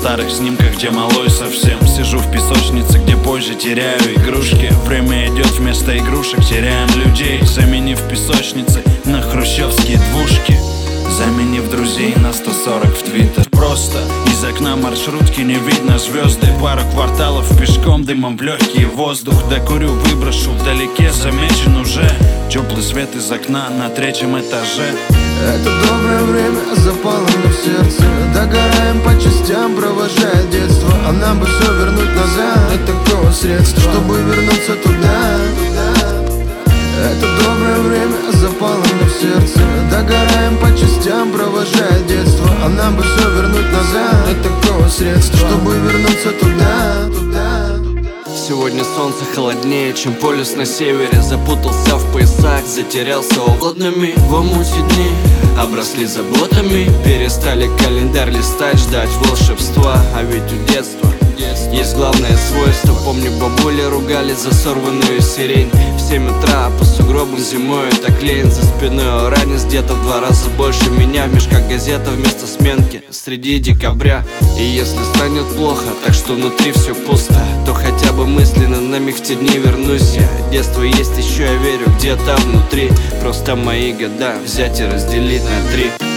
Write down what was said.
старых снимках, где малой совсем. Сижу в песочнице, где позже теряю игрушки. Время идет вместо игрушек, теряем людей, заменив песочницы на хрущевские двушки, заменив друзей на 140 в Твиттер. Просто из окна маршрутки не видно звезды. Пару кварталов пешком, дымом в легкий воздух. Докурю, выброшу, вдалеке замечен уже теплый свет из окна на 3-м этаже. Это доброе время запало мне в сердце. Догораем по частям, провожая детство. А нам бы все вернуть назад. Нет такого средства, чтобы вернуться туда. Это доброе время запало мне в сердце. Догораем по частям, провожая детство. А нам бы все вернуть назад. Нет такого средства, чтобы вернуться туда. Сегодня солнце холоднее, чем полюс на севере. Запутался в поясах, затерялся холодными в омуте дни. Обросли заботами, перестали календарь листать, ждать волшебства. А ведь у детства есть главное свойство. Помню, бабули ругали за сорванную сирень. В 7 утра по сугробам зимой так лень. За спиной ранец где-то в 2 раза больше меня. В мешках газета вместо сменки среди декабря. И если станет плохо, так что внутри все пусто, то хотя бы мысленно на миг в те дни вернусь я. Детство есть еще, я верю, где-то внутри. Просто мои года взять и разделить на 3.